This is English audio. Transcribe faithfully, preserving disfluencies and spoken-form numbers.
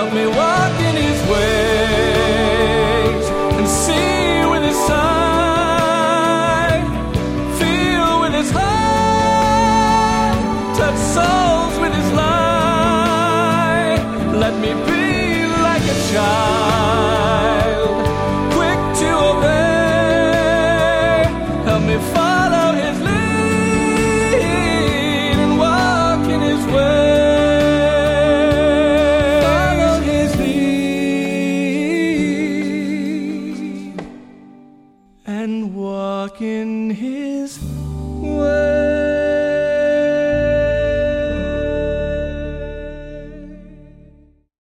help me walk in his ways and see with his sight, feel with his heart, touch soul.